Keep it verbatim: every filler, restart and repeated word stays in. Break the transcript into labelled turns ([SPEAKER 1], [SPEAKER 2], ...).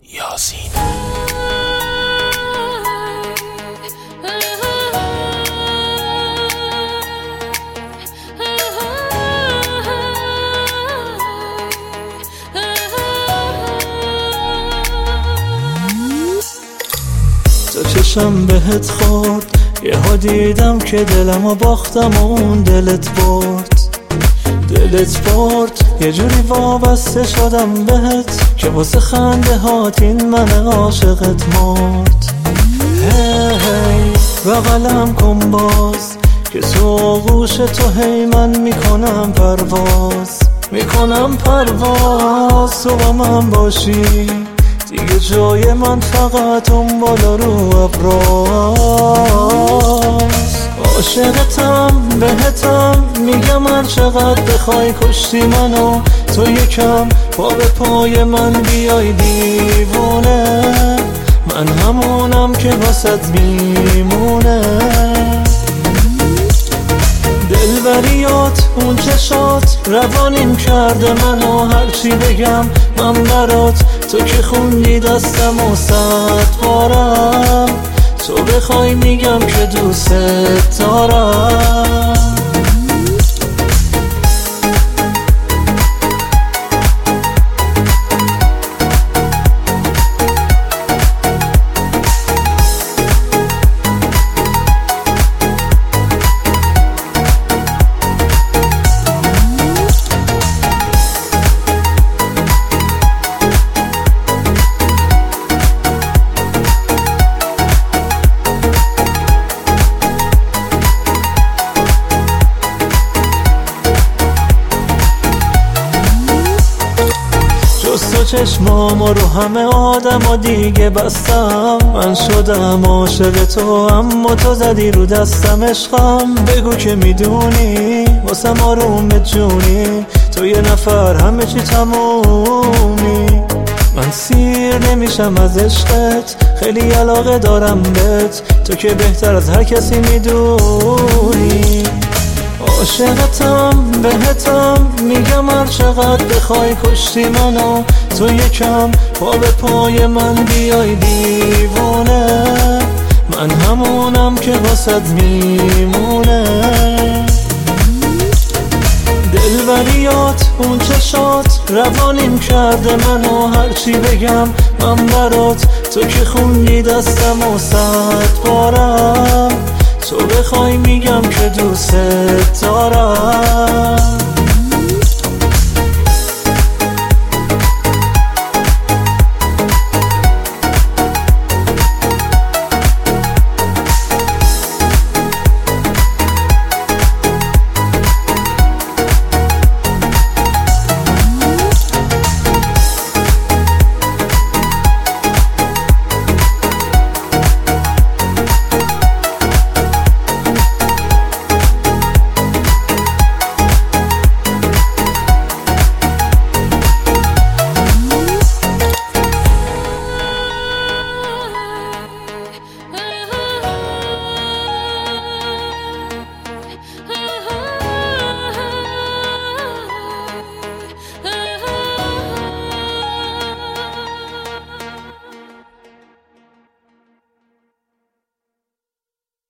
[SPEAKER 1] یاسین.
[SPEAKER 2] تا چشم بهت خورد یهو دیدم که دلمو باختم و اون دلت برد دلت برد یه جوری وابسته شدم بهت که واسه خنده هات این من عاشقت مرد. هی هی بغلم کن باز که تو آغوش تو هی من میکنم پرواز میکنم پرواز تو با من باشی دیگه جای من فقط اون بالا رو ابراز. عاشقتم بهتم میگم هر چقدر بخوای کشتی منو تو یکم پا به پای من بیای دیوونه من همونم که واسط میمونه. دلبریات اون چشات روانیم کرده منو هرچی بگم من برات تو که خوندی دستم و صد بارم تو بخوای میگم که دوست دارم. تو چشمام رو همه آدم و دیگه بستم من شدم عاشق تو اما تو زدی رو دستم عشقم بگو که میدونی واسم آروم جونی تو یه نفر همه چی تمومی من سیر نمیشم از عشقت خیلی علاقه دارم بهت تو که بهتر از هر کسی میدونی. عاشقتم بهتم میگم هر چقدر بخوای کشتی منو تو یکم پا به پای من بیای دیوونه من همونم که واسط میمونه. دلبریات اون چشات روانیم کرده منو هرچی بگم من برات تو که خوندی دستم و صد بارم تو بخوای میگم که دوست دارم.